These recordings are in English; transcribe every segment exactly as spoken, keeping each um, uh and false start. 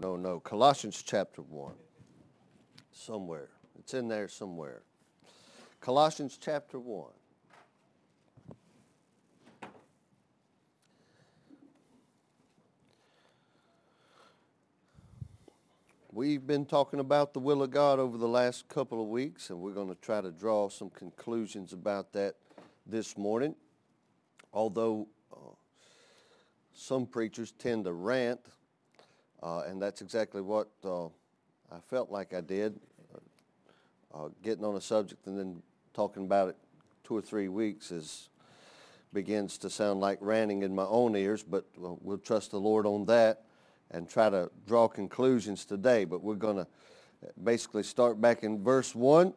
no, no. Colossians chapter one. Somewhere. It's in there somewhere. Colossians chapter one. We've been talking about the will of God over the last couple of weeks, and we're going to try to draw some conclusions about that this morning. Although uh, some preachers tend to rant, uh, and that's exactly what uh, I felt like I did, uh, getting on a subject and then talking about it two or three weeks is begins to sound like ranting in my own ears, but uh, we'll trust the Lord on that and try to draw conclusions today. But we're going to basically start back in verse one.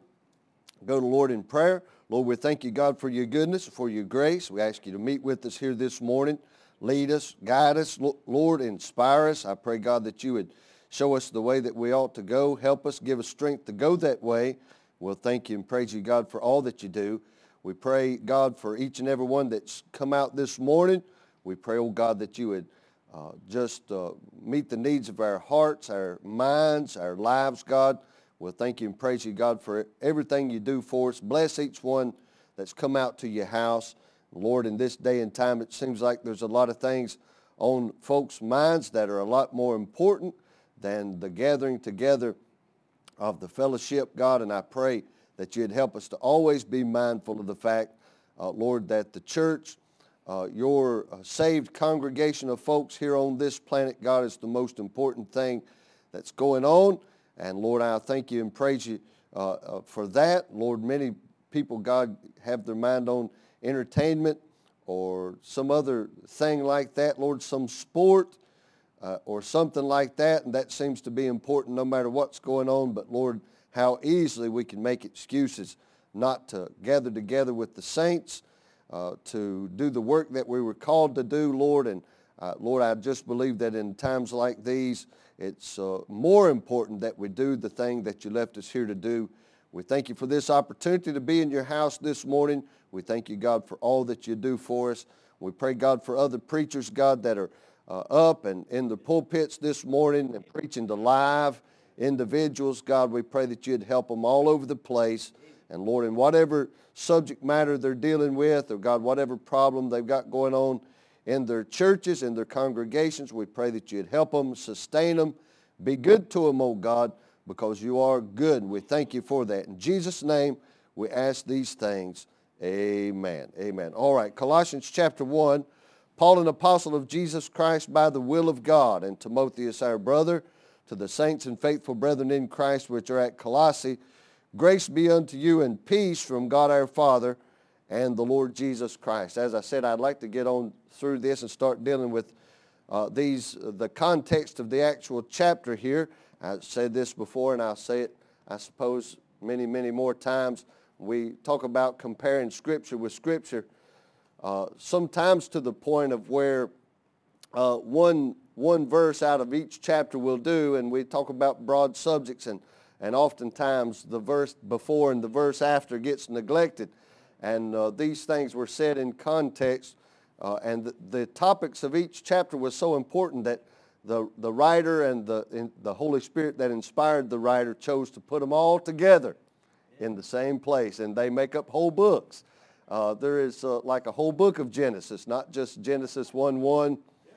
Go to the Lord in prayer. Lord, we thank you, God, for your goodness, for your grace. We ask you to meet with us here this morning. Lead us, guide us, Lord, inspire us. I pray, God, that you would show us the way that we ought to go. Help us, give us strength to go that way. We'll thank you and praise you, God, for all that you do. We pray, God, for each and every one that's come out this morning. We pray, oh God, that you would Uh, just uh, meet the needs of our hearts, our minds, our lives, God. We'll thank you and praise you, God, for everything you do for us. Bless each one that's come out to your house. Lord, in this day and time, it seems like there's a lot of things on folks' minds that are a lot more important than the gathering together of the fellowship, God. And I pray that you'd help us to always be mindful of the fact, uh, Lord, that the church, Uh, your uh, saved congregation of folks here on this planet, God, is the most important thing that's going on. And Lord, I thank you and praise you uh, uh, for that. Lord, many people, God, have their mind on entertainment or some other thing like that. Lord, some sport uh, or something like that, and that seems to be important no matter what's going on. But Lord, how easily we can make excuses not to gather together with the saints, Uh, to do the work that we were called to do, Lord. And uh, Lord, I just believe that in times like these, it's uh, more important that we do the thing that you left us here to do. We thank you for this opportunity to be in your house this morning. We thank you, God, for all that you do for us. We pray, God, for other preachers, God, that are uh, up and in the pulpits this morning and preaching to live individuals. God, we pray that you'd help them all over the place. And Lord, in whatever subject matter they're dealing with, or God, whatever problem they've got going on in their churches, in their congregations, we pray that you'd help them, sustain them, be good to them, oh God, because you are good. We thank you for that. In Jesus' name, we ask these things. Amen. Amen. All right, Colossians chapter one. Paul, an apostle of Jesus Christ by the will of God, and Timotheus, our brother, to the saints and faithful brethren in Christ which are at Colossae, grace be unto you and peace from God our Father and the Lord Jesus Christ. As I said, I'd like to get on through this and start dealing with uh, these, uh, the context of the actual chapter here. I've said this before, and I'll say it, I suppose, many, many more times. We talk about comparing Scripture with Scripture, uh, sometimes to the point of where uh, one, one verse out of each chapter will do, and we talk about broad subjects, and And oftentimes the verse before and the verse after gets neglected. And uh, these things were said in context. Uh, and the, the topics of each chapter was so important that the, the writer and the, in, the Holy Spirit that inspired the writer chose to put them all together in the same place. And they make up whole books. Uh, there is uh, like a whole book of Genesis, not just Genesis one one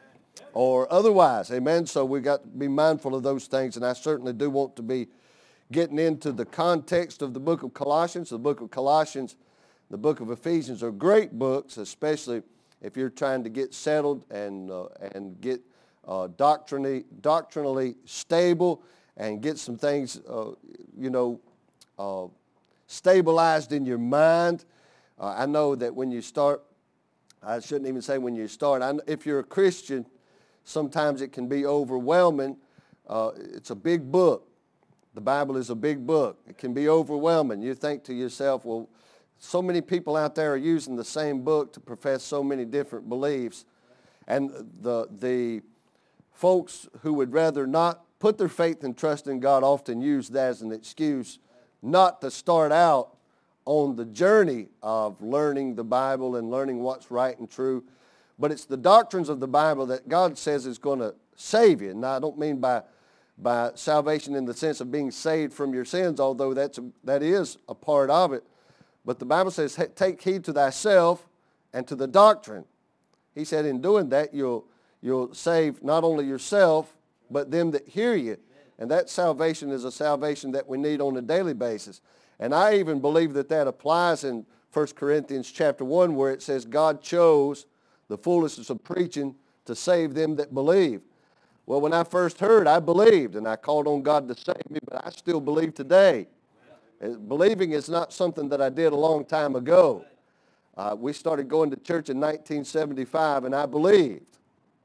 or otherwise. Amen. So we got to be mindful of those things. And I certainly do want to be getting into the context of the book of Colossians. The book of Colossians, the book of Ephesians are great books, especially if you're trying to get settled and uh, and get uh, doctrinally doctrinally stable and get some things, uh, you know, uh, stabilized in your mind. Uh, I know that when you start, I shouldn't even say when you start. I, if you're a Christian, sometimes it can be overwhelming. Uh, it's a big book. The Bible is a big book. It can be overwhelming. You think to yourself, well, so many people out there are using the same book to profess so many different beliefs. And the, the folks who would rather not put their faith and trust in God often use that as an excuse not to start out on the journey of learning the Bible and learning what's right and true. But it's the doctrines of the Bible that God says is going to save you. Now, I don't mean by by salvation in the sense of being saved from your sins, although that's a, that is a part of it. But the Bible says, take heed to thyself and to the doctrine. He said in doing that, you'll, you'll save not only yourself, but them that hear you. And that salvation is a salvation that we need on a daily basis. And I even believe that that applies in First Corinthians chapter one, where it says God chose the foolishness of preaching to save them that believe. Well, when I first heard, I believed, and I called on God to save me, but I still believe today. Believing is not something that I did a long time ago. Uh, we started going to church in nineteen seventy-five, and I believed.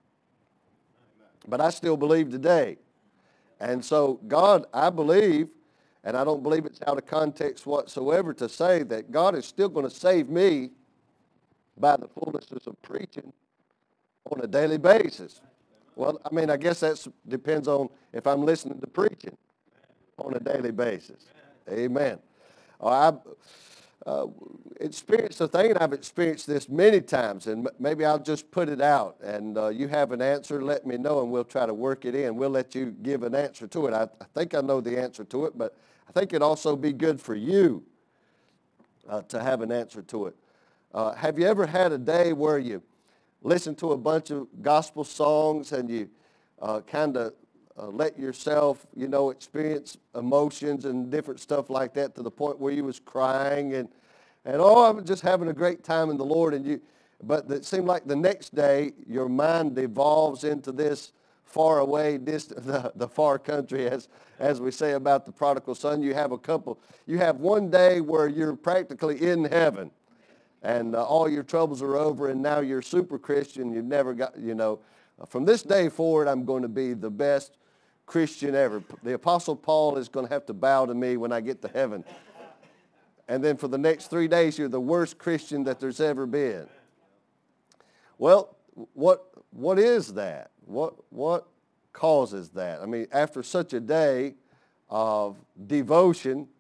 But I still believe today. And so God, I believe, and I don't believe it's out of context whatsoever to say that God is still going to save me by the foolishness of preaching on a daily basis. Well, I mean, I guess that depends on if I'm listening to preaching on a daily basis. Amen. Uh, I uh, experienced a thing, and I've experienced this many times, and m- maybe I'll just put it out, and uh, you have an answer, let me know, and we'll try to work it in. We'll let you give an answer to it. I, I think I know the answer to it, but I think it'd also be good for you uh, to have an answer to it. Uh, have you ever had a day where you listen to a bunch of gospel songs and you uh, kind of uh, let yourself, you know, experience emotions and different stuff like that to the point where you was crying and, and oh, I'm just having a great time in the Lord, and you, but it seemed like the next day your mind devolves into this far away, distant, the, the far country, as as we say about the prodigal son. You have a couple, you have one day where you're practically in heaven, and uh, all your troubles are over, and now you're super Christian. You've never got, you know, from this day forward, I'm going to be the best Christian ever. The Apostle Paul is going to have to bow to me when I get to heaven. And then for the next three days, you're the worst Christian that there's ever been. Well, what what is that? What what causes that? I mean, after such a day of devotion,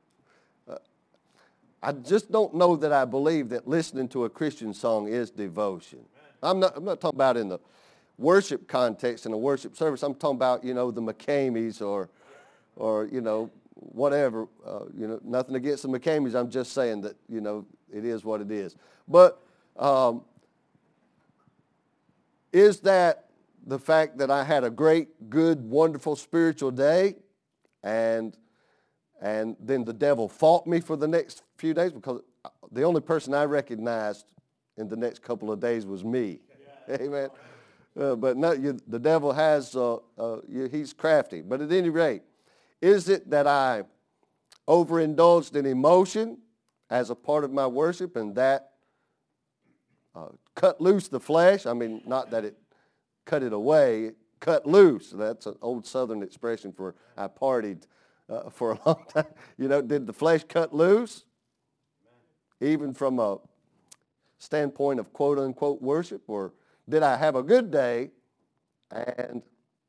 I just don't know that I believe that listening to a Christian song is devotion. I'm not, I'm not talking about in the worship context in a worship service. I'm talking about, you know, the McCameys or, or you know, whatever. Uh, you know, nothing against the McCameys. I'm just saying that, you know, it is what it is. But um, is that the fact that I had a great, good, wonderful spiritual day, and and then the devil fought me for the next few days? Because the only person I recognized in the next couple of days was me. Yeah. Amen. Uh, but no, you, the devil has, uh, uh, you, he's crafty. But at any rate, is it that I overindulged in emotion as a part of my worship, and that uh, cut loose the flesh? I mean, not that it cut it away, it cut loose. That's an old Southern expression for I partied uh, for a long time. You know, did the flesh cut loose? Even from a standpoint of quote unquote worship, or did I have a good day and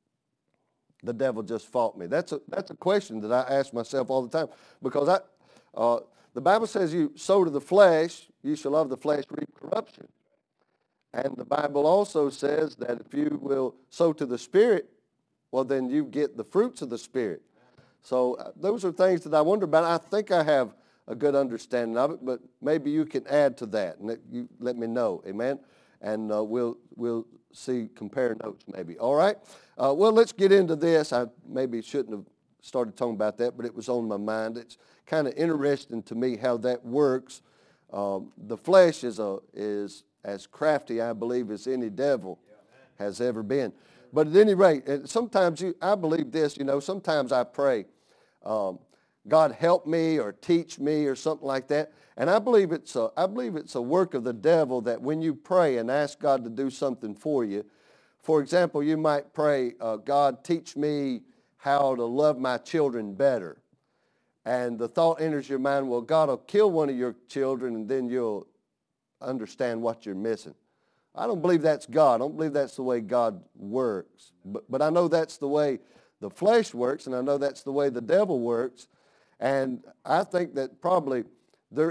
the devil just fought me? That's a that's a question that I ask myself all the time, because I uh, the Bible says you sow to the flesh, you shall of the flesh reap corruption. And the Bible also says that if you will sow to the Spirit, well, then you get the fruits of the Spirit. So uh, those are things that I wonder about. I think I have a good understanding of it, but maybe you can add to that, and let, you let me know, amen? And uh, we'll we'll see, compare notes maybe. All right? Uh, well, let's get into this. I maybe shouldn't have started talking about that, but it was on my mind. It's kind of interesting to me how that works. Um, the flesh is a is as crafty, I believe, as any devil has ever been. But at any rate, sometimes you, I believe this, you know, sometimes I pray, um, God help me or teach me or something like that. And I believe it's a, I believe it's a work of the devil that when you pray and ask God to do something for you, for example, you might pray, uh, God, teach me how to love my children better. And the thought enters your mind, well, God will kill one of your children and then you'll understand what you're missing. I don't believe that's God. I don't believe that's the way God works. But, but I know that's the way the flesh works, and I know that's the way the devil works. And I think that probably there,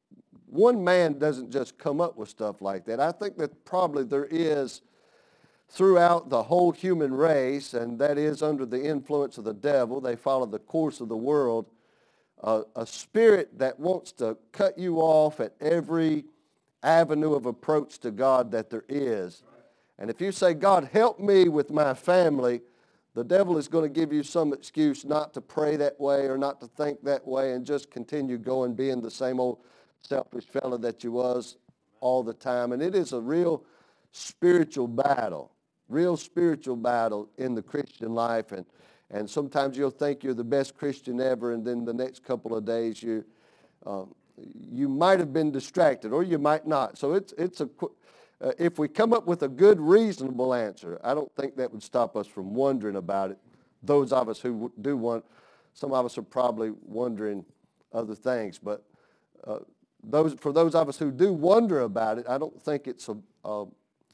one man doesn't just come up with stuff like that. I think that probably there is throughout the whole human race, and that is under the influence of the devil. They follow the course of the world. Uh, a spirit that wants to cut you off at every avenue of approach to God that there is. And if you say, God, help me with my family, the devil is going to give you some excuse not to pray that way or not to think that way and just continue going being the same old selfish fella that you was all the time. And it is a real spiritual battle, real spiritual battle in the Christian life. And And sometimes you'll think you're the best Christian ever, and then the next couple of days you uh, you might have been distracted, or you might not. So it's it's a uh, if we come up with a good, reasonable answer, I don't think that would stop us from wondering about it. Those of us who do want, some of us are probably wondering other things, but uh, those for those of us who do wonder about it, I don't think it's a, a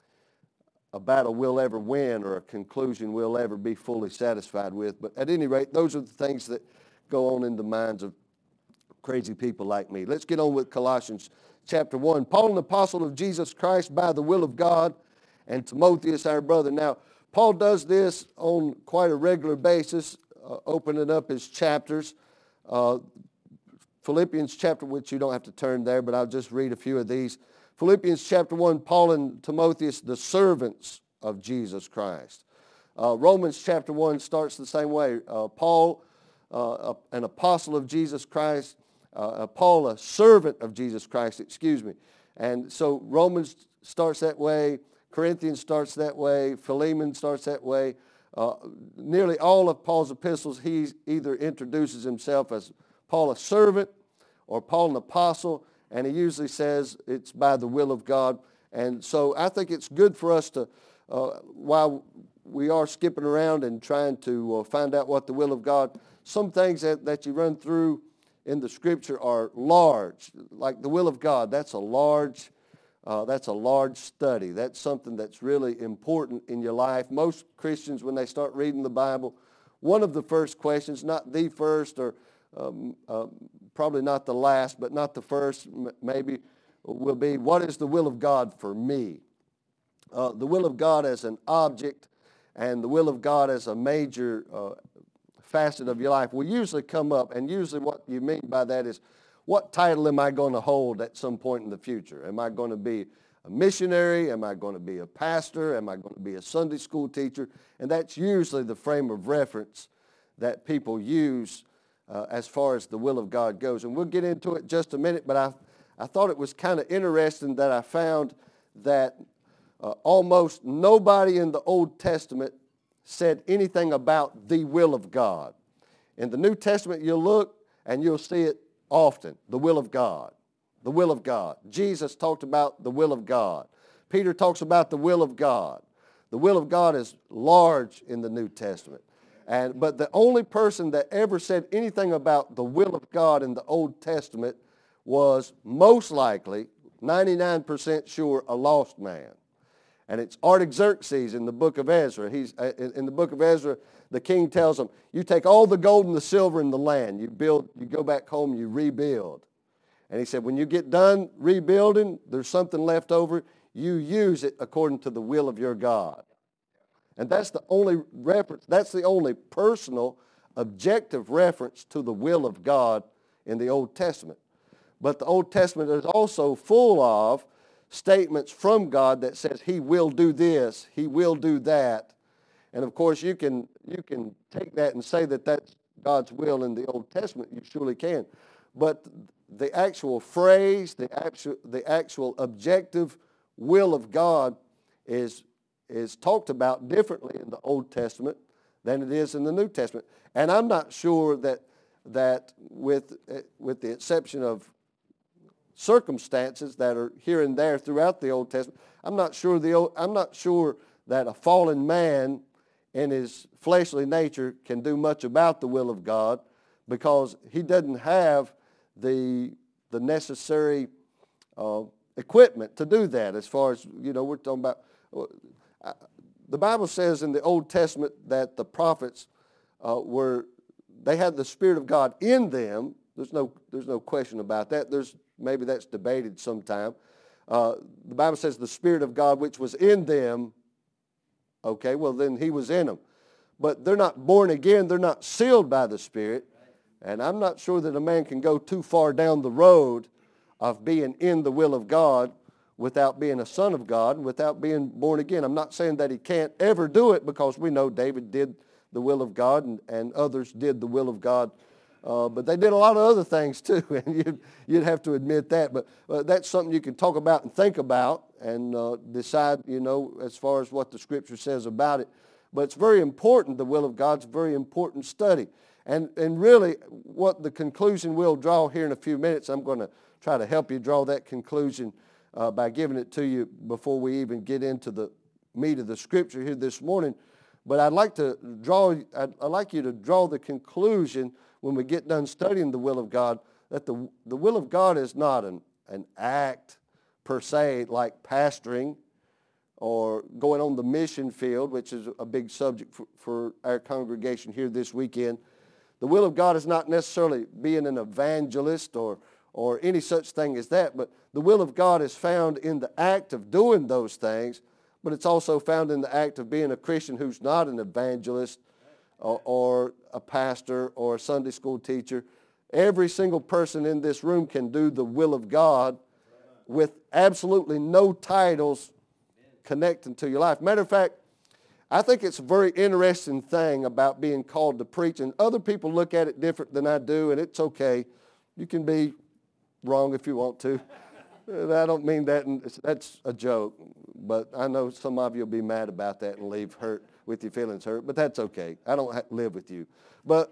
a battle we'll ever win or a conclusion we'll ever be fully satisfied with. But at any rate, those are the things that go on in the minds of crazy people like me. Let's get on with Colossians chapter one. Paul, an apostle of Jesus Christ by the will of God, and Timotheus, our brother. Now, Paul does this on quite a regular basis, uh, opening up his chapters. Uh, Philippians chapter, which you don't have to turn there, but I'll just read a few of these. Philippians chapter one, Paul and Timotheus, the servants of Jesus Christ. Uh, Romans chapter one starts the same way. Uh, Paul, uh, an apostle of Jesus Christ. Uh, Paul, a servant of Jesus Christ, excuse me. And so Romans starts that way. Corinthians starts that way. Philemon starts that way. Uh, nearly all of Paul's epistles, he either introduces himself as Paul, a servant, or Paul, an apostle. And he usually says it's by the will of God. And so I think it's good for us to, uh, while we are skipping around and trying to uh, find out what the will of God, some things that, that you run through in the Scripture are large. Like the will of God, that's a large, uh, that's a large study. That's something that's really important in your life. Most Christians, when they start reading the Bible, one of the first questions, not the first or um, uh, probably not the last, but not the first, maybe, will be, what is the will of God for me? Uh, the will of God as an object and the will of God as a major uh, facet of your life will usually come up, and usually what you mean by that is, what title am I going to hold at some point in the future? Am I going to be a missionary? Am I going to be a pastor? Am I going to be a Sunday school teacher? And that's usually the frame of reference that people use Uh, as far as the will of God goes. And we'll get into it in just a minute, but I, I thought it was kind of interesting that I found that uh, almost nobody in the Old Testament said anything about the will of God. In the New Testament, you'll look and you'll see it often, the will of God, the will of God. Jesus talked about the will of God. Peter talks about the will of God. The will of God is large in the New Testament. And, but the only person that ever said anything about the will of God in the Old Testament was most likely, ninety-nine percent sure, a lost man. And it's Artaxerxes in the book of Ezra. He's, uh, in, in the book of Ezra, the king tells him, you take all the gold and the silver in the land, you build, you go back home, you rebuild. And he said, when you get done rebuilding, there's something left over, you use it according to the will of your God. And that's the only reference, that's the only personal, objective reference to the will of God in the Old Testament. But the Old Testament is also full of statements from God that says he will do this, he will do that. And of course you can, you can take that and say that that's God's will in the Old Testament. You surely can. But the actual phrase, the actual, the actual objective will of God is is talked about differently in the Old Testament than it is in the New Testament. And I'm not sure that that with with the exception of circumstances that are here and there throughout the Old Testament, I'm not sure the I'm not sure that a fallen man in his fleshly nature can do much about the will of God, because he doesn't have the the necessary uh, equipment to do that. As far as, you know, we're talking about. The Bible says in the Old Testament that the prophets uh, were, they had the Spirit of God in them. There's no, there's no question about that. There's, maybe that's debated sometime. Uh, the Bible says the Spirit of God which was in them Okay, well then he was in them. But they're not born again. They're not sealed by the Spirit. And I'm not sure that a man can go too far down the road of being in the will of God without being a son of God and without being born again. I'm not saying that he can't ever do it, because we know David did the will of God and, and others did the will of God. Uh, but they did a lot of other things too, and you'd, you'd have to admit that. But uh, that's something you can talk about and think about and uh, decide, you know, as far as what the Scripture says about it. But it's very important. The will of God's a very important study. And, and really what the conclusion we'll draw here in a few minutes, I'm going to try to help you draw that conclusion uh, by giving it to you before we even get into the meat of the Scripture here this morning. But I'd like to draw, I'd, I'd like you to draw the conclusion when we get done studying the will of God, that the, the will of God is not an, an act per se, like pastoring or going on the mission field, which is a big subject for, for our congregation here this weekend. The will of God is not necessarily being an evangelist or, or any such thing as that, but the will of God is found in the act of doing those things, but it's also found in the act of being a Christian who's not an evangelist or, or a pastor or a Sunday school teacher. Every single person in this room can do the will of God with absolutely no titles connecting to your life. Matter of fact, I think it's a very interesting thing about being called to preach, and other people look at it different than I do, and it's okay. You can be wrong if you want to. I don't mean that, and that's a joke, but I know some of you will be mad about that and leave hurt with your feelings hurt, but that's okay. I don't ha- live with you. But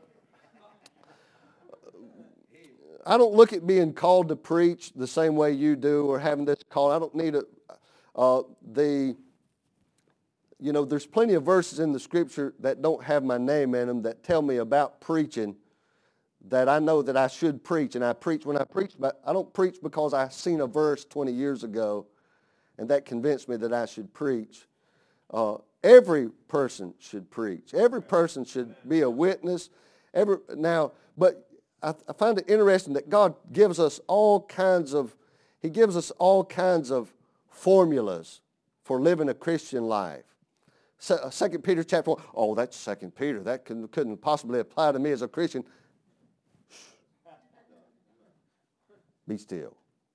I don't look at being called to preach the same way you do or having this call. I don't need a, uh, the, you know, there's plenty of verses in the Scripture that don't have my name in them that tell me about preaching that I know that I should preach. And I preach when I preach, but I don't preach because I seen a verse twenty years ago and that convinced me that I should preach. Uh, every person should preach. Every person should be a witness. Every, now, but I, I find it interesting that God gives us all kinds of, He gives us all kinds of formulas for living a Christian life. Second Peter chapter one, oh, that's Second Peter. That couldn't, couldn't possibly apply to me as a Christian. Be still.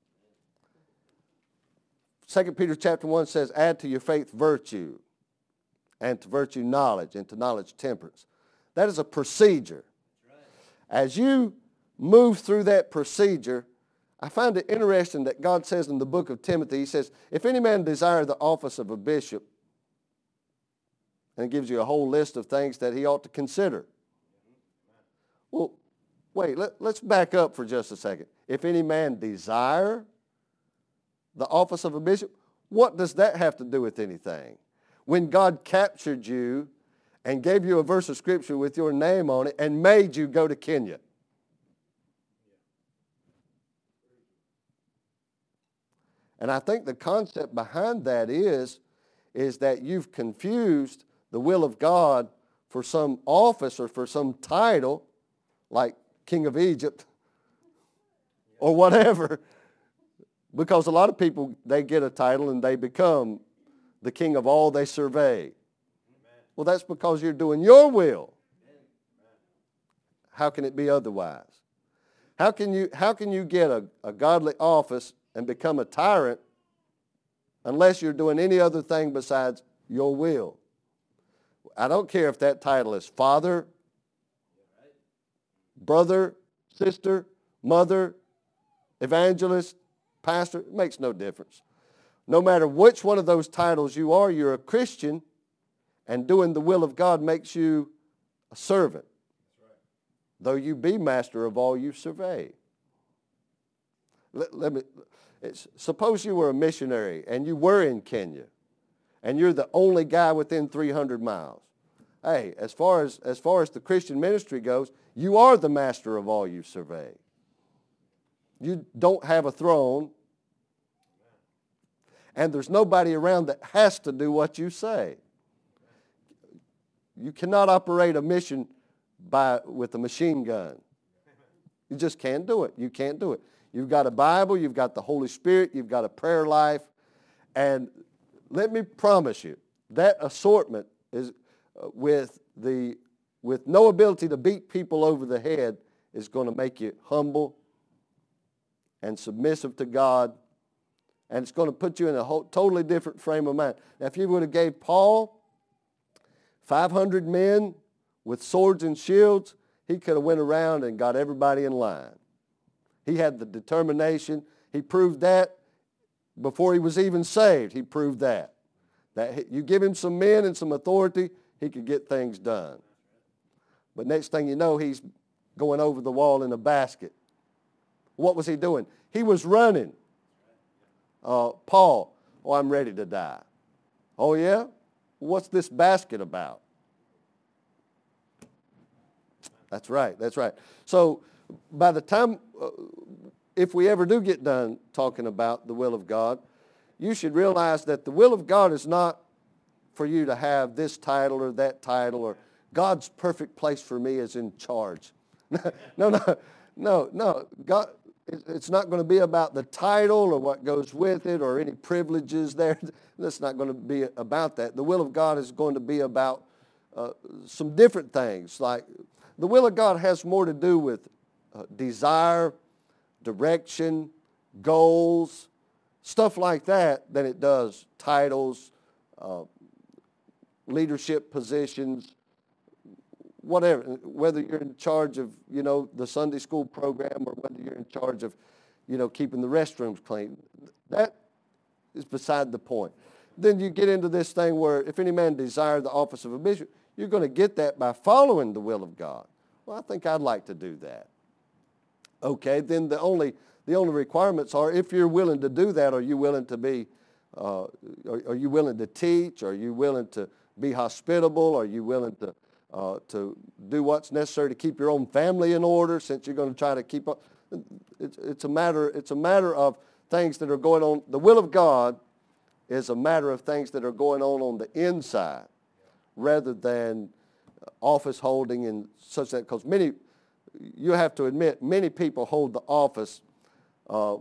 Second Peter chapter one says, add to your faith virtue, and to virtue knowledge, and to knowledge temperance. That is a procedure. As you move through that procedure, I find it interesting that God says in the book of Timothy, He says, if any man desire the office of a bishop, and it gives you a whole list of things that he ought to consider. Well, wait, let, let's back up for just a second. If any man desire the office of a bishop, what does that have to do with anything? When God captured you and gave you a verse of Scripture with your name on it and made you go to Kenya. And I think the concept behind that is, is that you've confused the will of God for some office or for some title, like King of Egypt or whatever, because a lot of people, they get a title and they become the king of all they survey. Amen. Well, that's because you're doing your will. Amen. How can it be otherwise? How can you, how can you get a, a godly office and become a tyrant unless you're doing any other thing besides your will? I don't care if that title is father, brother, sister, mother, evangelist, pastor. It makes no difference. No matter which one of those titles you are, you're a Christian, and doing the will of God makes you a servant, though you be master of all you survey. Let, let me, it's, suppose you were a missionary and you were in Kenya, and you're the only guy within three hundred miles. Hey, as far as, as far as the Christian ministry goes, you are the master of all you survey. You don't have a throne, and there's nobody around that has to do what you say. You cannot operate a mission by with a machine gun. You just can't do it. You can't do it. You've got a Bible, you've got the Holy Spirit, you've got a prayer life, and let me promise you that assortment is uh, with the with no ability to beat people over the head is going to make you humble and submissive to God, and it's going to put you in a whole, totally different frame of mind. Now, if you would have gave Paul five hundred men with swords and shields, he could have went around and got everybody in line. He had the determination. He proved that before he was even saved. He proved that. That you give him some men and some authority, he could get things done. But next thing you know, he's going over the wall in a basket. What was he doing? He was running. Uh, Paul, oh, I'm ready to die. Oh, yeah? What's this basket about? That's right, that's right. So by the time, uh, if we ever do get done talking about the will of God, you should realize that the will of God is not for you to have this title or that title, or God's perfect place for me is in charge. no, no, no, no. God, it's not going to be about the title or what goes with it or any privileges there. That's not going to be about that. The will of God is going to be about uh, some different things. Like the will of God has more to do with uh, desire, direction, goals, stuff like that than it does titles, uh, leadership positions, whatever, whether you're in charge of, you know, the Sunday school program or whether you're in charge of, you know, keeping the restrooms clean. That is beside the point. Then you get into this thing where if any man desire the office of a bishop, you're going to get that by following the will of God. Well, I think I'd like to do that. Okay, then the only the only requirements are if you're willing to do that, are you willing to be, uh, are, are you willing to teach? Are you willing to be hospitable? Are you willing to Uh, to do what's necessary to keep your own family in order, since you're going to try to keep up? It's, it's a matter. It's a matter of things that are going on. The will of God is a matter of things that are going on on the inside, rather than office holding and such that. Because many, you have to admit, many people hold the office uh,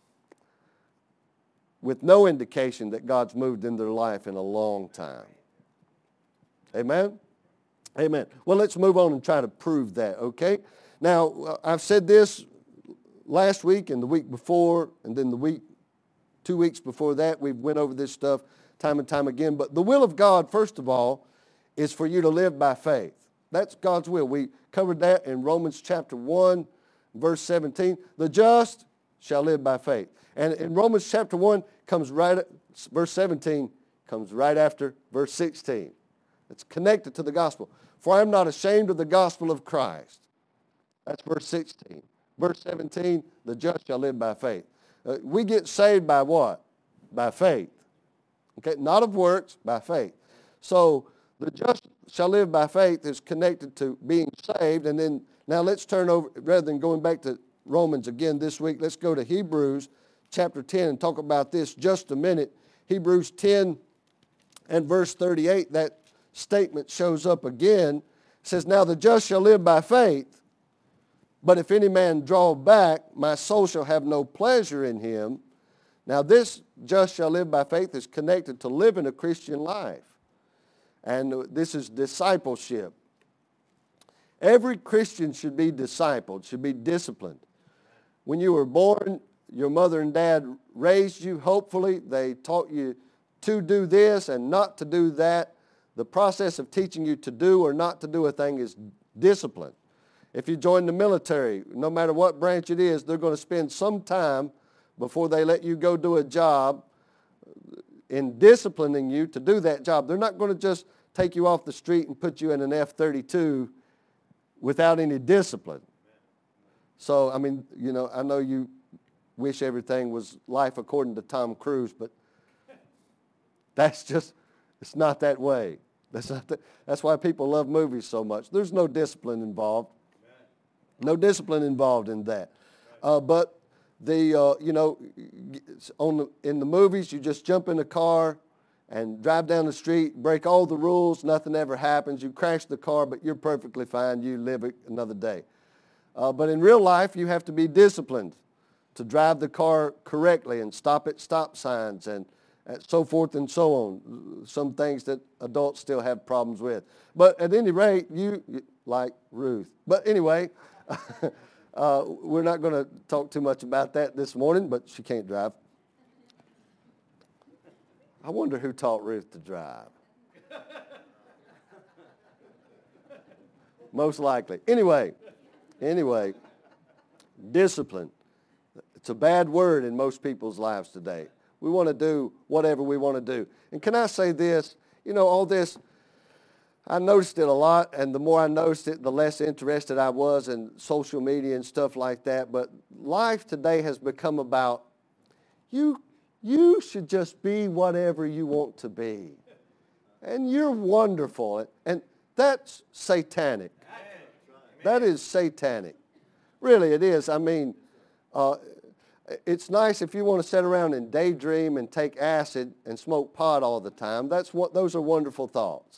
with no indication that God's moved in their life in a long time. Amen? Amen. Well, let's move on and try to prove that, okay? Now, uh, I've said this last week and the week before, and then the week, two weeks before that, we went over this stuff time and time again. But the will of God, first of all, is for you to live by faith. That's God's will. We covered that in Romans chapter one, verse seventeen. The just shall live by faith. And in Romans chapter one, comes right, verse seventeen comes right after verse sixteen. It's connected to the gospel. For I am not ashamed of the gospel of Christ. That's verse sixteen. Verse seventeen, the just shall live by faith. Uh, we get saved by what? By faith. Okay, not of works, by faith. So the just shall live by faith is connected to being saved. And then now let's turn over, rather than going back to Romans again this week, let's go to Hebrews chapter ten and talk about this just a minute. Hebrews ten and verse thirty-eight, that statement shows up again. It says, now the just shall live by faith, but if any man draw back, my soul shall have no pleasure in him. Now this just shall live by faith is connected to living a Christian life. And this is discipleship. Every Christian should be discipled, should be disciplined. When you were born, your mother and dad raised you, hopefully. They taught you to do this and not to do that. The process of teaching you to do or not to do a thing is discipline. If you join the military, no matter what branch it is, they're going to spend some time before they let you go do a job in disciplining you to do that job. They're not going to just take you off the street and put you in an F thirty-two without any discipline. So, I mean, you know, I know you wish everything was life according to Tom Cruise, but that's just, it's not that way. That's not the, that's why people love movies so much. There's no discipline involved. No discipline involved in that. Uh, but the uh, you know, on the, in the movies, you just jump in the car and drive down the street, break all the rules, nothing ever happens. You crash the car, but you're perfectly fine. You live another day. Uh, but in real life, you have to be disciplined to drive the car correctly and stop at stop signs and and so forth and so on. Some things that adults still have problems with. But at any rate, you, like Ruth. But anyway, uh, we're not going to talk too much about that this morning, but she can't drive. I wonder who taught Ruth to drive. Most likely. Anyway, anyway, discipline. It's a bad word in most people's lives today. We want to do whatever we want to do. And can I say this? You know, all this, I noticed it a lot, and the more I noticed it, the less interested I was in social media and stuff like that. But life today has become about you, you should just be whatever you want to be. And you're wonderful. And that's satanic. That is satanic. Really, it is. I mean, uh, it's nice if you want to sit around and daydream and take acid and smoke pot all the time. That's what, those are wonderful thoughts.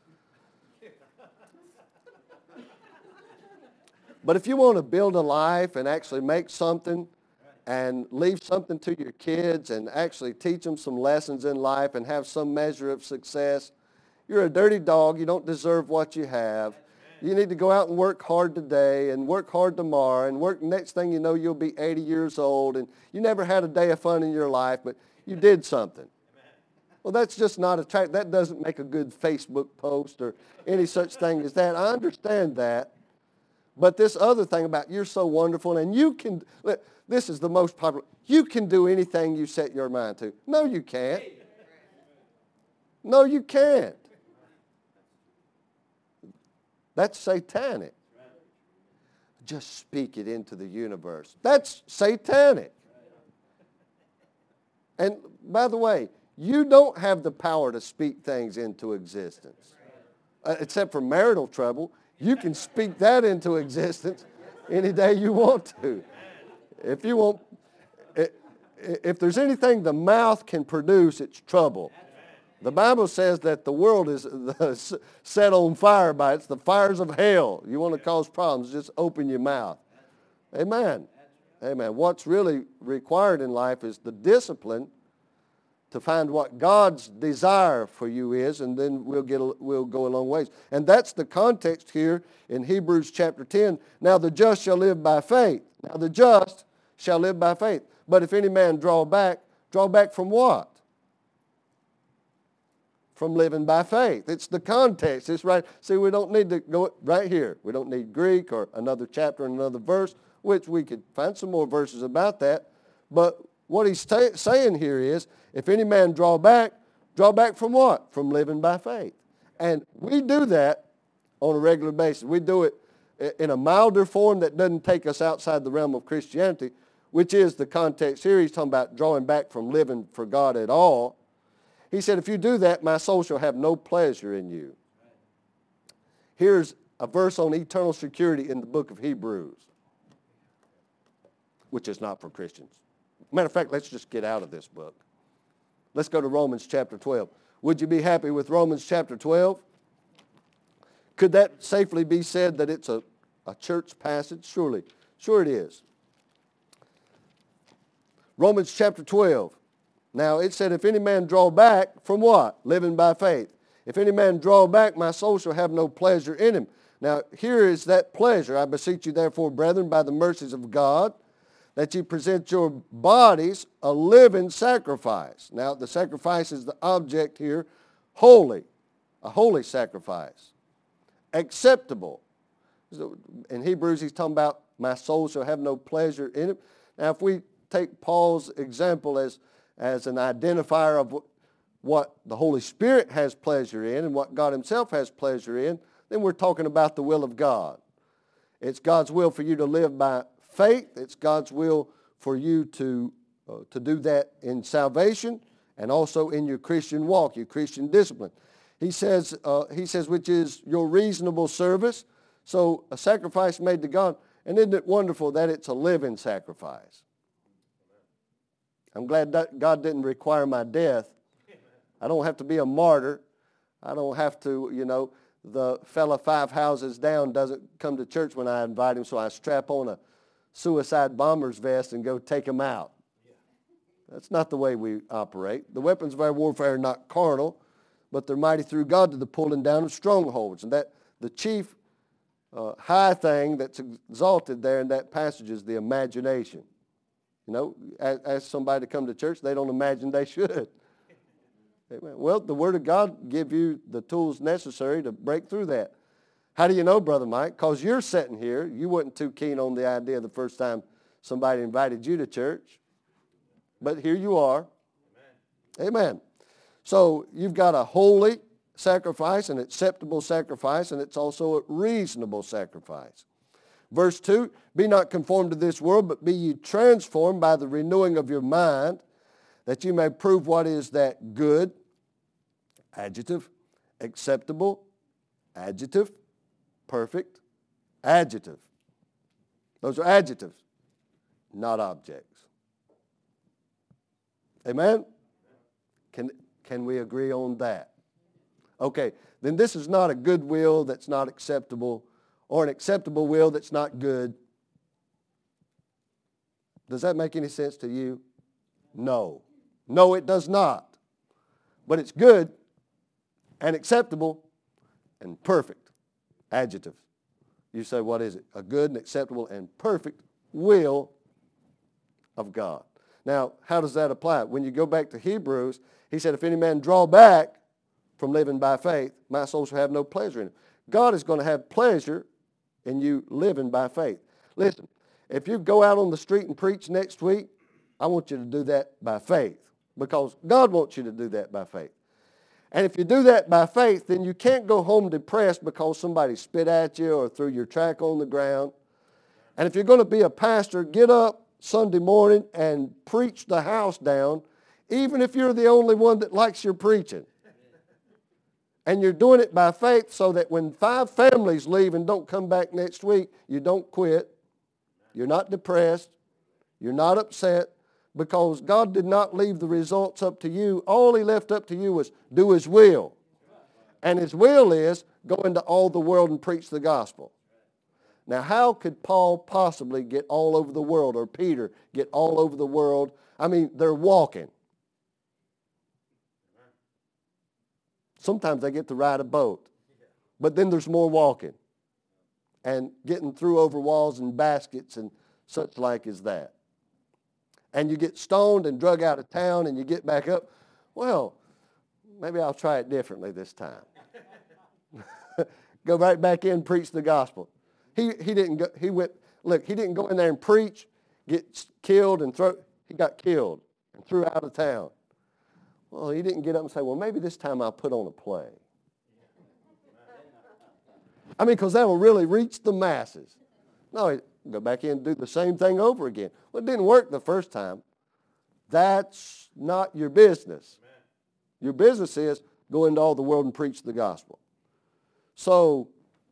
But if you want to build a life and actually make something and leave something to your kids and actually teach them some lessons in life and have some measure of success, you're a dirty dog. You don't deserve what you have. You need to go out and work hard today and work hard tomorrow and work. Next thing you know, you'll be eighty years old and you never had a day of fun in your life, but you did something. Well, that's just not attractive. That doesn't make a good Facebook post or any such thing as that. I understand that. But this other thing about you're so wonderful and you can, this is the most popular, you can do anything you set your mind to. No, you can't. No, you can't. That's satanic. Just speak it into the universe. That's satanic. And by the way, you don't have the power to speak things into existence. Uh, except for marital trouble. You can speak that into existence any day you want to. If you want, if there's anything the mouth can produce, it's trouble. The Bible says that the world is set on fire by it. It's the fires of hell. You want to cause problems, just open your mouth. Amen. Amen. What's really required in life is the discipline to find what God's desire for you is, and then we'll get we'll go a long ways. And that's the context here in Hebrews chapter ten. Now the just shall live by faith. Now the just shall live by faith. But if any man draw back, draw back from what? From living by faith. It's the context. It's right. See, we don't need to go right here. We don't need Greek or another chapter and another verse, which we could find some more verses about that. But what he's t- saying here is, if any man draw back, draw back from what? From living by faith. And we do that on a regular basis. We do it in a milder form that doesn't take us outside the realm of Christianity, which is the context here. He's talking about drawing back from living for God at all. He said, if you do that, my soul shall have no pleasure in you. Here's a verse on eternal security in the book of Hebrews, which is not for Christians. Matter of fact, let's just get out of this book. Let's go to Romans chapter twelve. Would you be happy with Romans chapter twelve? Could that safely be said that it's a, a church passage? Surely. Sure it is. Romans chapter twelve. Now it said, if any man draw back from what? Living by faith. If any man draw back, my soul shall have no pleasure in him. Now here is that pleasure. I beseech you therefore, brethren, by the mercies of God, that you present your bodies a living sacrifice. Now the sacrifice is the object here, holy, a holy sacrifice, acceptable. So in Hebrews he's talking about my soul shall have no pleasure in it. Now if we take Paul's example as, as an identifier of what, what the Holy Spirit has pleasure in and what God himself has pleasure in, then we're talking about the will of God. It's God's will for you to live by faith. It's God's will for you to, uh, to do that in salvation and also in your Christian walk, your Christian discipline. He says, uh, he says, which is your reasonable service. So a sacrifice made to God. And isn't it wonderful that it's a living sacrifice? I'm glad that God didn't require my death. I don't have to be a martyr. I don't have to, you know, the fella five houses down doesn't come to church when I invite him, so I strap on a suicide bomber's vest and go take him out. That's not the way we operate. The weapons of our warfare are not carnal, but they're mighty through God to the pulling down of strongholds. And that the chief uh, high thing that's exalted there in that passage is the imagination. You know, ask somebody to come to church, they don't imagine they should. Amen. Well, the Word of God give you the tools necessary to break through that. How do you know, Brother Mike? Because you're sitting here. You weren't too keen on the idea the first time somebody invited you to church. But here you are. Amen. Amen. So you've got a holy sacrifice, an acceptable sacrifice, and it's also a reasonable sacrifice. Verse two, be not conformed to this world, but be ye transformed by the renewing of your mind, that you may prove what is that good, adjective, acceptable, adjective, perfect, adjective. Those are adjectives, not objects. Amen? Can, can we agree on that? Okay, then this is not a good will that's not acceptable, or an acceptable will that's not good. Does that make any sense to you? No. No, it does not. But it's good and acceptable and perfect. Adjectives. You say, what is it? A good and acceptable and perfect will of God. Now, how does that apply? When you go back to Hebrews, he said, if any man draw back from living by faith, my soul shall have no pleasure in it. God is going to have pleasure in you living by faith. Listen, if you go out on the street and preach next week, I want you to do that by faith, because God wants you to do that by faith. And if you do that by faith, then you can't go home depressed because somebody spit at you or threw your track on the ground. And if you're going to be a pastor, get up Sunday morning and preach the house down, even if you're the only one that likes your preaching. And you're doing it by faith so that when five families leave and don't come back next week, you don't quit. You're not depressed. You're not upset, because God did not leave the results up to you. All he left up to you was do his will. And his will is go into all the world and preach the gospel. Now, how could Paul possibly get all over the world, or Peter get all over the world? I mean, they're walking. Sometimes they get to ride a boat. But then there's more walking and getting through over walls and baskets and such like as that. And you get stoned and drug out of town and you get back up. Well, maybe I'll try it differently this time. Go right back in and preach the gospel. He he didn't go, he went, look, he didn't go in there and preach, get killed and throw, he got killed and threw out of town. Well, he didn't get up and say, well, maybe this time I'll put on a play. I mean, because that'll really reach the masses. No, he go back in and do the same thing over again. Well, it didn't work the first time. That's not your business. Your business is go into all the world and preach the gospel. So,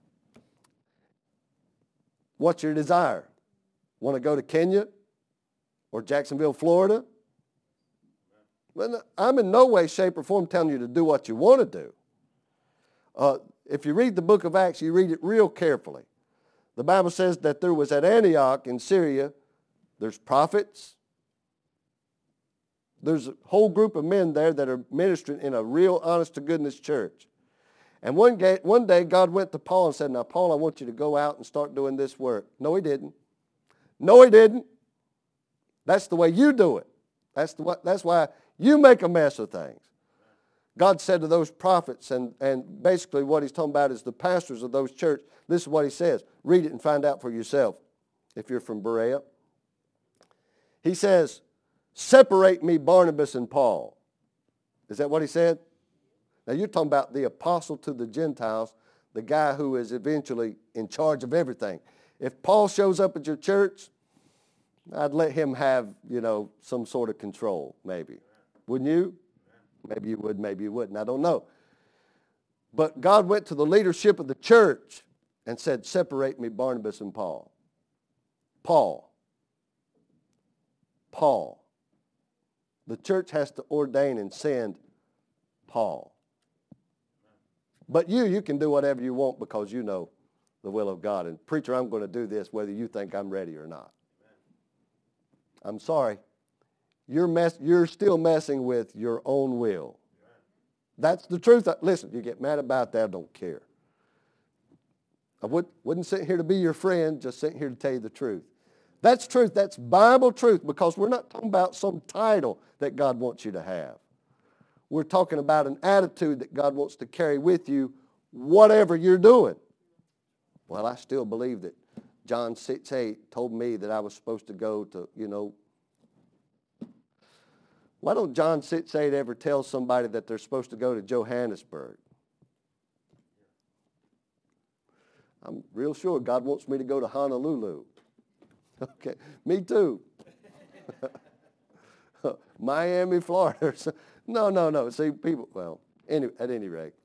what's your desire? Want to go to Kenya or Jacksonville, Florida? Well, I'm in no way, shape, or form telling you to do what you want to do. Uh, if you read the book of Acts, you read it real carefully. The Bible says that there was at Antioch in Syria, there's prophets. There's a whole group of men there that are ministering in a real honest-to-goodness church. And one day, one day God went to Paul and said, now, Paul, I want you to go out and start doing this work. No, he didn't. No, he didn't. That's the way you do it. That's, the, that's why you make a mess of things. God said to those prophets, and, and basically what he's talking about is the pastors of those churches, this is what he says. Read it and find out for yourself if you're from Berea. He says, separate me Barnabas and Paul. Is that what he said? Now you're talking about the apostle to the Gentiles, the guy who is eventually in charge of everything. If Paul shows up at your church, I'd let him have, you know, some sort of control, maybe. Wouldn't you? Maybe you would, maybe you wouldn't. I don't know. But God went to the leadership of the church and said, separate me Barnabas and Paul. Paul. Paul. The church has to ordain and send Paul. But you, you can do whatever you want because you know the will of God. And preacher, I'm going to do this whether you think I'm ready or not. I'm sorry. you're, mess, you're still messing with your own will. That's the truth. Listen, you get mad about that, I don't care. I would, wouldn't sit here to be your friend, just sitting here to tell you the truth. That's truth. That's Bible truth, because we're not talking about some title that God wants you to have. We're talking about an attitude that God wants to carry with you, whatever you're doing. Well, I still believe that John six eight told me that I was supposed to go to, you know. Why don't John six eight ever tell somebody that they're supposed to go to Johannesburg? I'm real sure God wants me to go to Honolulu. Okay, me too. Miami, Florida. No, no, no. See, people, well, any, at any rate.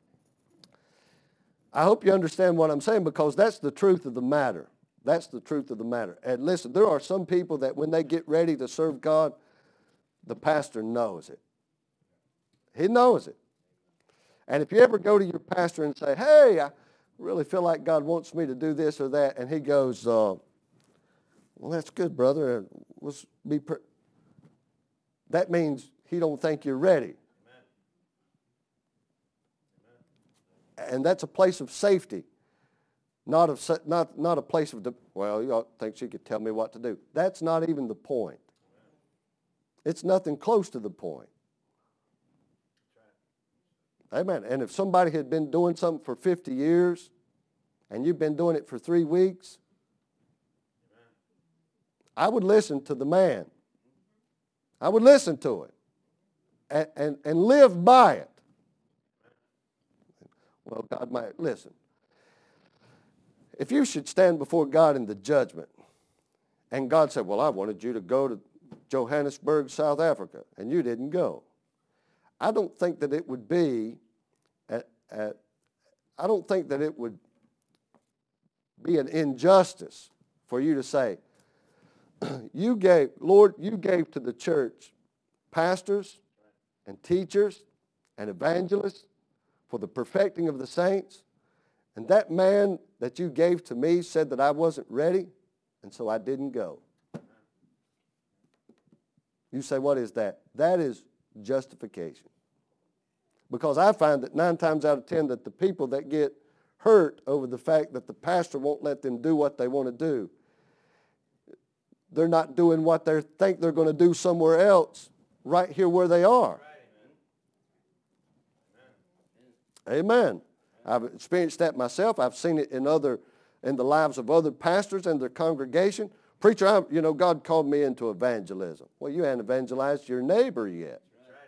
I hope you understand what I'm saying, because that's the truth of the matter. That's the truth of the matter. And listen, there are some people that when they get ready to serve God, the pastor knows it. He knows it. And if you ever go to your pastor and say, hey, I really feel like God wants me to do this or that, and he goes, uh, well, that's good, brother. Let's be pre-. That means he don't think you're ready. Amen. And that's a place of safety, not of not not a place of, well, you think she could tell me what to do. That's not even the point. It's nothing close to the point. Amen. And if somebody had been doing something for fifty years and you've been doing it for three weeks, I would listen to the man. I would listen to it and, and, and live by it. Well, God might, listen. If you should stand before God in the judgment, and God said, well, I wanted you to go to Johannesburg, South Africa, and you didn't go. I don't think that it would be, at, at, I don't think that it would be an injustice for you to say, you gave, Lord, you gave to the church pastors and teachers and evangelists for the perfecting of the saints, and that man that you gave to me said that I wasn't ready, and so I didn't go. You say, what is that? That is justification. Because I find that nine times out of ten that the people that get hurt over the fact that the pastor won't let them do what they want to do, they're not doing what they think they're going to do somewhere else, right here where they are. Amen. Amen. I've experienced that myself. I've seen it in other, in the lives of other pastors and their congregation. Preacher, I, you know, God called me into evangelism. Well, you haven't evangelized your neighbor yet.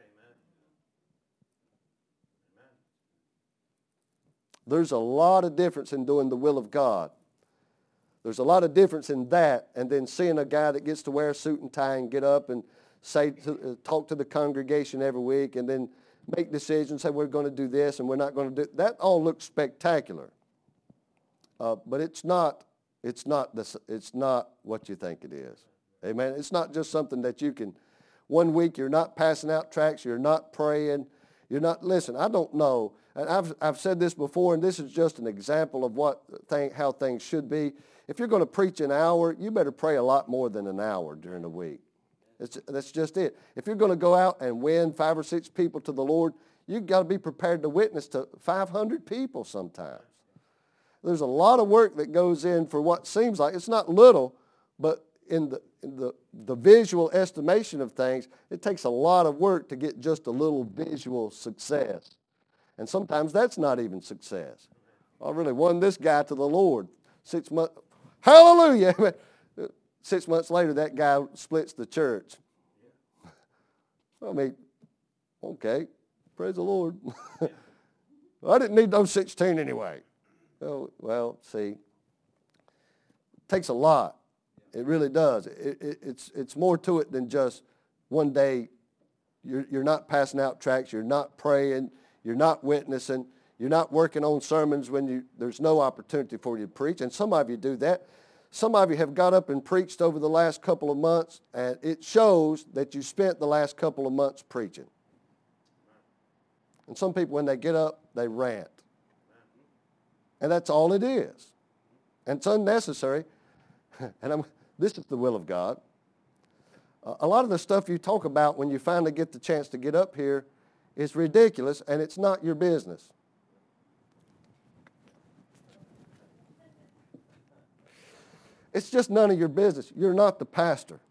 There's a lot of difference in doing the will of God. There's a lot of difference in that and then seeing a guy that gets to wear a suit and tie and get up and say to, uh, talk to the congregation every week and then make decisions, say we're going to do this and we're not going to do that. All looks spectacular, uh, but it's not. It's not this. It's not what you think it is. Amen. It's not just something that you can. One week you're not passing out tracts. You're not praying. You're not. Listen, I don't know. And I've I've said this before, and this is just an example of what thing, how things should be. If you're going to preach an hour, you better pray a lot more than an hour during the week. It's, that's just it. If you're going to go out and win five or six people to the Lord, you've got to be prepared to witness to five hundred people sometimes. There's a lot of work that goes in for what seems like, it's not little, but in the, in the, the visual estimation of things, it takes a lot of work to get just a little visual success. And sometimes that's not even success. I really won this guy to the Lord. Six months, hallelujah. Six months later, that guy splits the church. I mean, okay, praise the Lord. I didn't need those sixteen anyway. Well, well, see, it takes a lot. It really does. It, it, it's it's more to it than just one day. You're you're not passing out tracts. You're not praying. You're not witnessing. You're not working on sermons when you there's no opportunity for you to preach. And some of you do that. Some of you have got up and preached over the last couple of months, and it shows that you spent the last couple of months preaching. And some people, when they get up, they rant. And that's all it is. And it's unnecessary. And I'm, this is the will of God. A lot of the stuff you talk about when you finally get the chance to get up here is ridiculous, and it's not your business. It's just none of your business. You're not the pastor.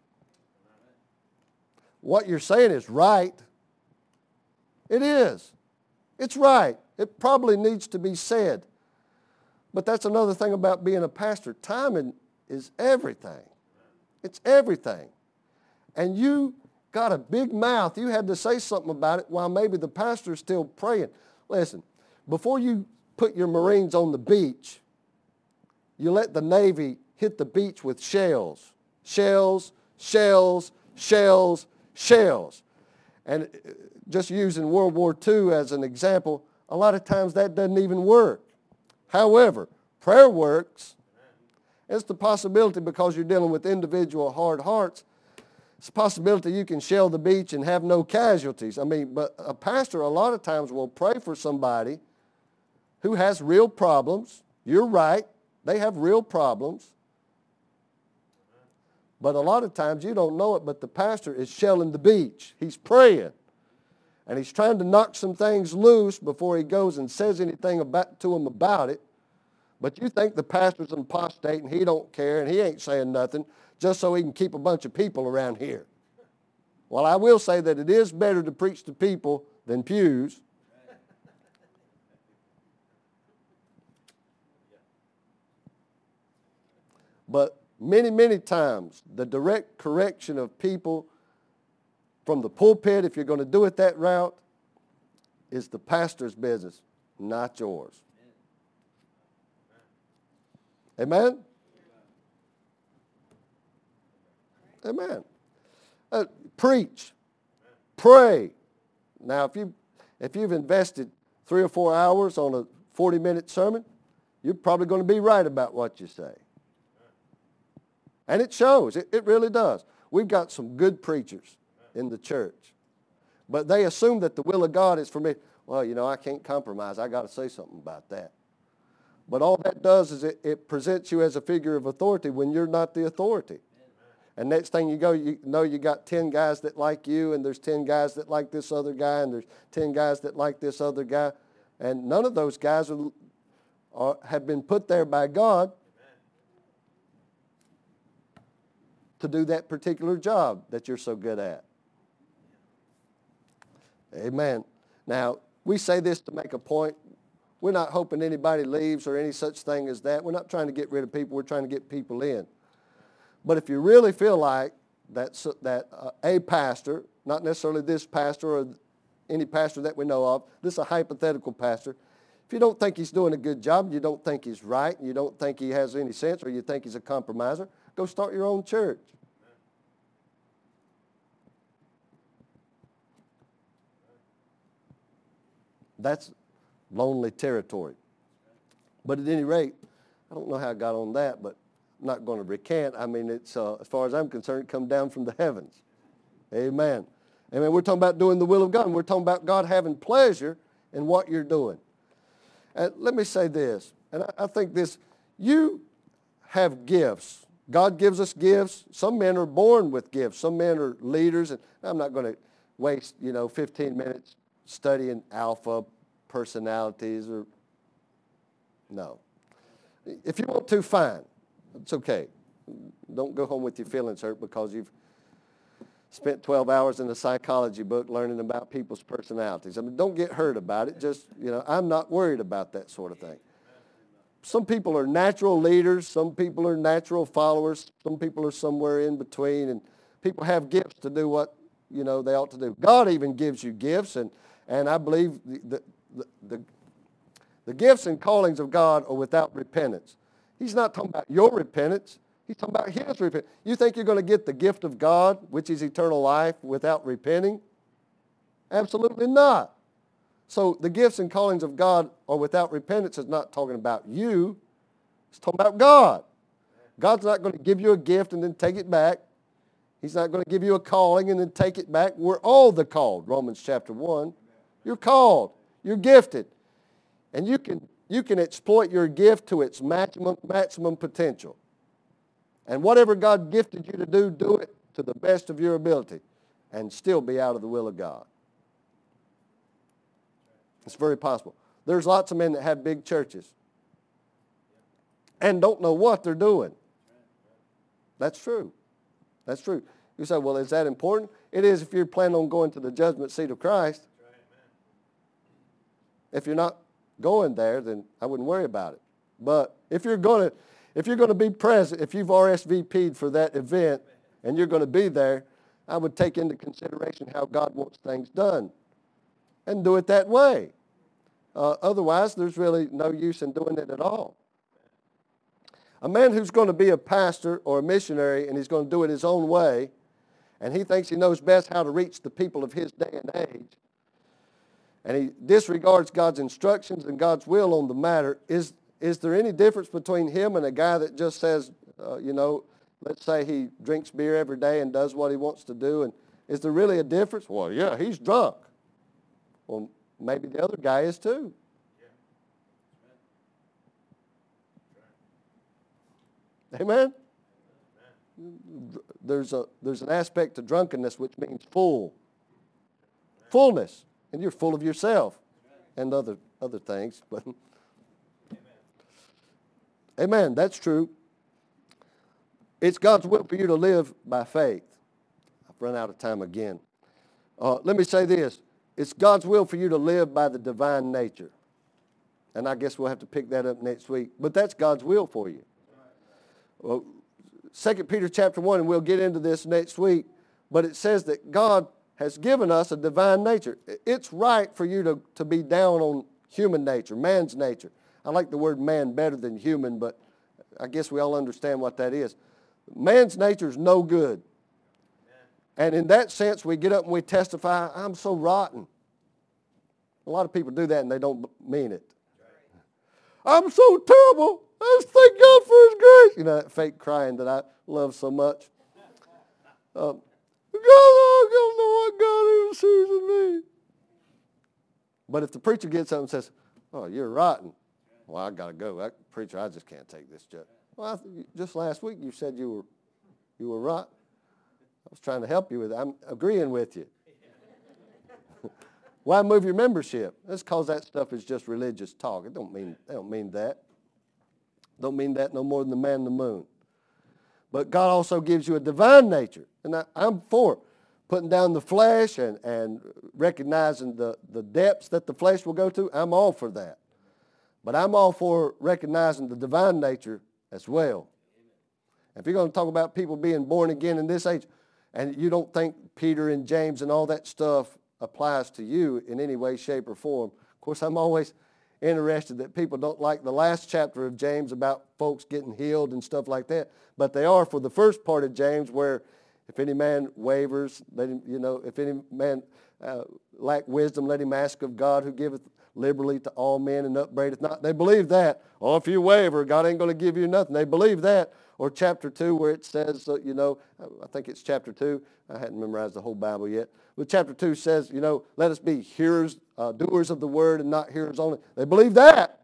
What you're saying is right. It is. It's right. It probably needs to be said. But that's another thing about being a pastor. Timing is everything. It's everything. And you got a big mouth. You had to say something about it while maybe the pastor is still praying. Listen, before you put your Marines on the beach, you let the Navy hit the beach with shells. Shells, shells, shells, shells. And just using World War Two as an example, a lot of times that doesn't even work. However, prayer works. It's the possibility, because you're dealing with individual hard hearts, it's a possibility you can shell the beach and have no casualties. I mean, but a pastor a lot of times will pray for somebody who has real problems. You're right. They have real problems. But a lot of times you don't know it, but the pastor is shelling the beach. He's praying. And he's trying to knock some things loose before he goes and says anything about, to them about it. But you think the pastor's an apostate and he don't care and he ain't saying nothing just so he can keep a bunch of people around here. Well, I will say that it is better to preach to people than pews. But many, many times, the direct correction of people from the pulpit, if you're going to do it that route, is the pastor's business, not yours. Amen? Amen. Uh, preach. Pray. Now, if, you, if you've invested three or four hours on a forty-minute sermon, you're probably going to be right about what you say. And it shows. It, it really does. We've got some good preachers in the church. But they assume that the will of God is for me. Well, you know, I can't compromise. I got to say something about that. But all that does is it, it presents you as a figure of authority when you're not the authority. And next thing you go, you know you got ten guys that like you, and there's ten guys that like this other guy, and there's ten guys that like this other guy. And none of those guys are, are, have been put there by God to do that particular job that you're so good at. Amen. Now, we say this to make a point. We're not hoping anybody leaves or any such thing as that. We're not trying to get rid of people. We're trying to get people in. But if you really feel like that, that uh, a pastor, not necessarily this pastor or any pastor that we know of, this is a hypothetical pastor, if you don't think he's doing a good job, you don't think he's right, and you don't think he has any sense, or you think he's a compromiser, go start your own church. That's lonely territory. But at any rate, I don't know how I got on that, but I'm not going to recant. I mean, it's uh, as far as I'm concerned, come down from the heavens. Amen. Amen. We're talking about doing the will of God, and we're talking about God having pleasure in what you're doing. And let me say this, and I, I think this, you have gifts. God gives us gifts. Some men are born with gifts. Some men are leaders, and I'm not going to waste, you know, fifteen minutes studying alpha personalities or, no. If you want to, fine. It's okay. Don't go home with your feelings hurt because you've spent twelve hours in a psychology book learning about people's personalities. I mean, don't get hurt about it. Just, you know, I'm not worried about that sort of thing. Some people are natural leaders. Some people are natural followers. Some people are somewhere in between. And people have gifts to do what, you know, they ought to do. God even gives you gifts. And, and I believe the, the, the, the, the gifts and callings of God are without repentance. He's not talking about your repentance. He's talking about his repentance. You think you're going to get the gift of God, which is eternal life, without repenting? Absolutely not. So the gifts and callings of God are without repentance is not talking about you. It's talking about God. God's not going to give you a gift and then take it back. He's not going to give you a calling and then take it back. We're all the called, Romans chapter one. You're called. You're gifted. And you can You can exploit your gift to its maximum, maximum potential. And whatever God gifted you to do, do it to the best of your ability and still be out of the will of God. It's very possible. There's lots of men that have big churches and don't know what they're doing. That's true. That's true. You say, well, is that important? It is if you're planning on going to the judgment seat of Christ. If you're not going there, then I wouldn't worry about it. But if you're going to, if you're going to be present, if you've R S V P'd for that event and you're going to be there, I would take into consideration how God wants things done and do it that way. Uh, otherwise, there's really no use in doing it at all. A man who's going to be a pastor or a missionary and he's going to do it his own way, and he thinks he knows best how to reach the people of his day and age, and he disregards God's instructions and God's will on the matter, is, is there any difference between him and a guy that just says, uh, you know, let's say he drinks beer every day and does what he wants to do, and is there really a difference? Well, yeah, he's drunk. Well, maybe the other guy is too. Amen? There's a there's an aspect to drunkenness which means full. Fullness. And you're full of yourself and other other things. But Amen. That's true. It's God's will for you to live by faith. I've run out of time again. Uh, let me say this. It's God's will for you to live by the divine nature. And I guess we'll have to pick that up next week. But that's God's will for you. Well, Second Peter chapter one, and we'll get into this next week, but it says that God has given us a divine nature. It's right for you to, to be down on human nature, man's nature. I like the word man better than human, but I guess we all understand what that is. Man's nature is no good. And in that sense, we get up and we testify, I'm so rotten. A lot of people do that and they don't mean it. I'm so terrible. Let's thank God for His grace. You know, that fake crying that I love so much. Um, God, I don't know what God is sees in me. But if the preacher gets up and says, oh, you're rotten. Well, I got to go. That preacher, I just can't take this joke. Well, I th- just last week you said you were you were rotten. I was trying to help you with it. I'm agreeing with you. Why move your membership? That's because that stuff is just religious talk. It don't mean, it don't mean that. Don't mean that no more than the man in the moon. But God also gives you a divine nature. And I, I'm for putting down the flesh and, and recognizing the, the depths that the flesh will go to. I'm all for that. But I'm all for recognizing the divine nature as well. If you're going to talk about people being born again in this age, and you don't think Peter and James and all that stuff applies to you in any way, shape, or form, of course, I'm always interested that people don't like the last chapter of James about folks getting healed and stuff like that, but they are for the first part of James where if any man wavers, let him, you know, if any man uh, lack wisdom, let him ask of God who giveth liberally to all men and upbraideth not. They believe that. Oh, if you waver, God ain't going to give you nothing. They believe that. Or chapter two where it says, uh, you know, I think it's chapter two. I hadn't memorized the whole Bible yet. But chapter two says, you know, let us be hearers, uh, doers of the word and not hearers only. They believe that.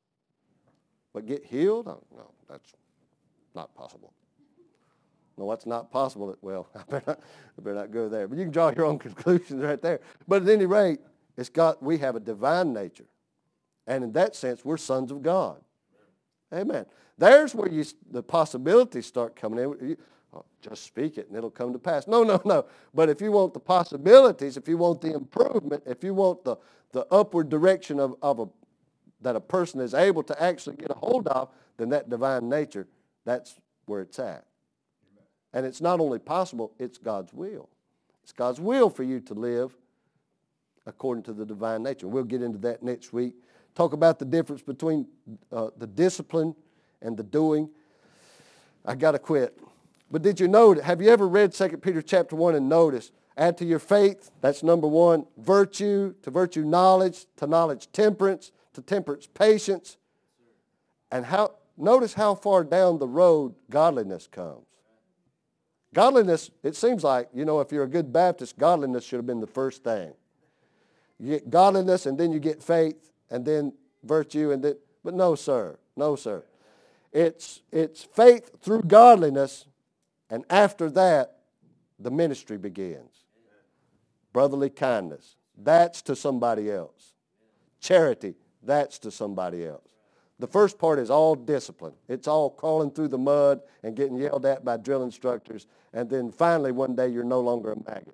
But get healed? Oh, no, that's not possible. No, what's not possible? Well, I better not, I better not go there. But you can draw your own conclusions right there. But at any rate, it's got, we have a divine nature. And in that sense, we're sons of God. Amen. There's where you, the possibilities start coming in. You, oh, just speak it and it'll come to pass. No, no, no. But if you want the possibilities, if you want the improvement, if you want the, the upward direction of, of a, that a person is able to actually get a hold of, then that divine nature, that's where it's at. And it's not only possible, it's God's will. It's God's will for you to live according to the divine nature. We'll get into that next week. Talk about the difference between uh, the discipline and the doing. I got to quit. But did you notice, have you ever read Second Peter chapter one and noticed, add to your faith, that's number one, virtue, to virtue knowledge, to knowledge temperance, to temperance patience. And how notice how far down the road godliness comes. Godliness, it seems like, you know, if you're a good Baptist, godliness should have been the first thing. You get godliness and then you get faith and then virtue and then, but no, sir. No, sir. It's, it's faith through godliness, and after that, the ministry begins. Brotherly kindness, that's to somebody else. Charity, that's to somebody else. The first part is all discipline. It's all crawling through the mud and getting yelled at by drill instructors, and then finally one day you're no longer a maggot.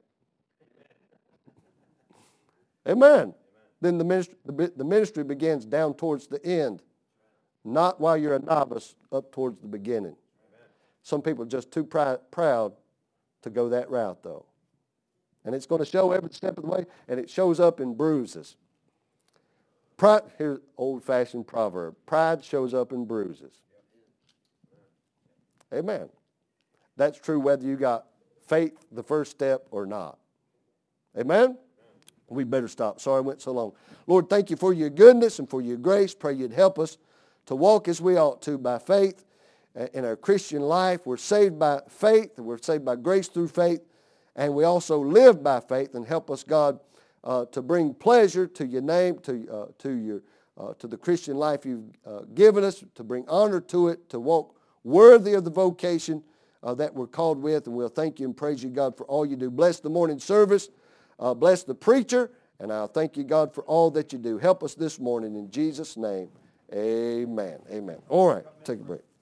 Amen. Amen. Then the ministry, the, the ministry begins down towards the end, not while you're a novice up towards the beginning. Amen. Some people are just too pr- proud to go that route, though. And it's going to show every step of the way, and it shows up in bruises. Pride, here's old-fashioned proverb. Pride shows up in bruises. Amen. That's true whether you got faith the first step or not. Amen? We better stop. Sorry I went so long. Lord, thank you for your goodness and for your grace. Pray you'd help us to walk as we ought to by faith in our Christian life. We're saved by faith. We're saved by grace through faith. And we also live by faith, and help us, God, uh, to bring pleasure to your name, to uh, to your uh, to the Christian life you've uh, given us, to bring honor to it, to walk worthy of the vocation uh, that we're called with. And we'll thank you and praise you, God, for all you do. Bless the morning service. Uh, bless the preacher. And I'll thank you, God, for all that you do. Help us this morning in Jesus' name. Amen. Amen. All right. Take a break.